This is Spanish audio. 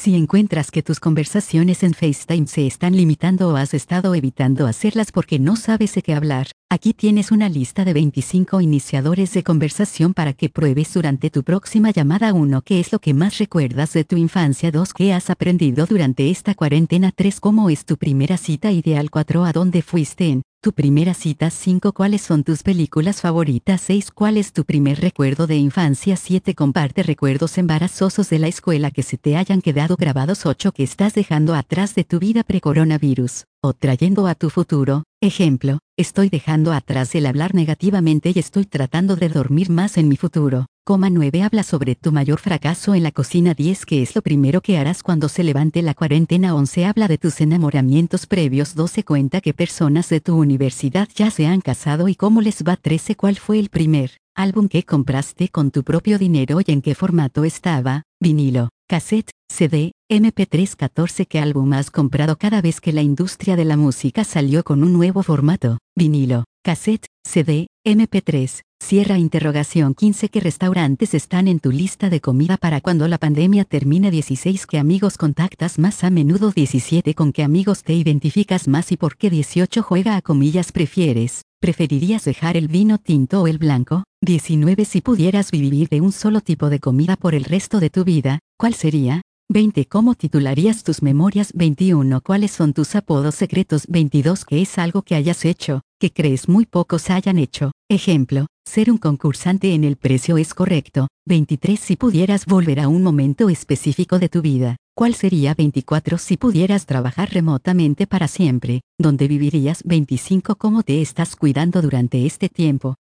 Si encuentras que tus conversaciones en FaceTime se están limitando o has estado evitando hacerlas porque no sabes de qué hablar, aquí tienes una lista de 25 iniciadores de conversación para que pruebes durante tu próxima llamada. 1. ¿Qué es lo que más recuerdas de tu infancia? 2. ¿Qué has aprendido durante esta cuarentena? 3. ¿Cómo es tu primera cita ideal? 4. ¿A dónde fuiste en tu primera cita? 5. ¿Cuáles son tus películas favoritas? 6. ¿Cuál es tu primer recuerdo de infancia? 7. Comparte recuerdos embarazosos de la escuela que se te hayan quedado grabados. 8. ¿Qué estás dejando atrás de tu vida pre-coronavirus o trayendo a tu futuro? Ejemplo, estoy dejando atrás el hablar negativamente y estoy tratando de dormir más en mi futuro. 9. Habla sobre tu mayor fracaso en la cocina. 10. ¿Qué es lo primero que harás cuando se levante la cuarentena? 11. Habla de tus enamoramientos previos. 12. Cuenta qué personas de tu universidad ya se han casado y cómo les va. 13. ¿Cuál fue el primer álbum que compraste con tu propio dinero y en qué formato estaba? Vinilo, cassette, CD, MP3. 14. ¿Qué álbum has comprado cada vez que la industria de la música salió con un nuevo formato? Vinilo, cassette, CD, MP3. Cierra interrogación. 15. ¿Qué restaurantes están en tu lista de comida para cuando la pandemia termine? 16. ¿Qué amigos contactas más a menudo? 17. ¿Con qué amigos te identificas más y por qué? 18. Juega a comillas. ¿Preferirías dejar el vino tinto o el blanco? 19. Si pudieras vivir de un solo tipo de comida por el resto de tu vida, ¿cuál sería? 20. ¿Cómo titularías tus memorias? 21. ¿Cuáles son tus apodos secretos? 22. ¿Qué es algo que hayas hecho, que crees muy pocos hayan hecho? Ejemplo, ser un concursante en El Precio es Correcto. 23. Si pudieras volver a un momento específico de tu vida, ¿cuál sería? 24. Si pudieras trabajar remotamente para siempre, ¿dónde vivirías? 25. ¿Cómo te estás cuidando durante este tiempo?